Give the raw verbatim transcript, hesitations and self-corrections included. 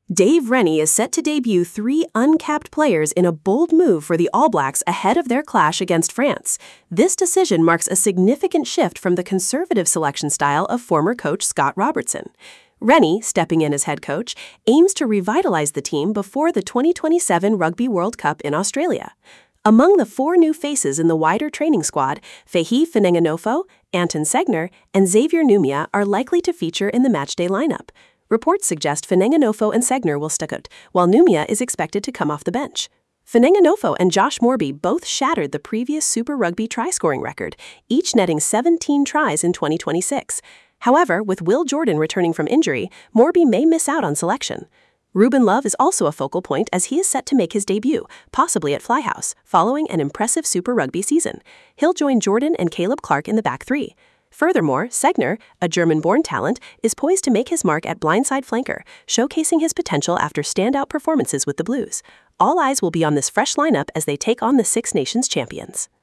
Dave Rennie is set to debut three uncapped players in a bold move for the All Blacks ahead of their clash against France. This decision marks a significant shift from the conservative selection style of former coach Scott Robertson. Rennie, stepping in as head coach, aims to revitalize the team before the twenty twenty-seven Rugby World Cup in Australia. Among the four new faces in the wider training squad, Feihi Finenganofo, Anton Segner, and Xavier Numia are likely to feature in the matchday lineup. Reports suggest Finenganofo and Segner will stick out, while Numia is expected to come off the bench. Finenganofo and Josh Moorby both shattered the previous Super Rugby try-scoring record, each netting seventeen tries in twenty twenty-six. However, with Will Jordan returning from injury, Moorby may miss out on selection. Ruben Love is also a focal point as he is set to make his debut, possibly at Flyhouse, following an impressive Super Rugby season. He'll join Jordan and Caleb Clark in the back three. Furthermore, Segner, a German-born talent, is poised to make his mark at blindside flanker, showcasing his potential after standout performances with the Blues. All eyes will be on this fresh lineup as they take on the Six Nations champions.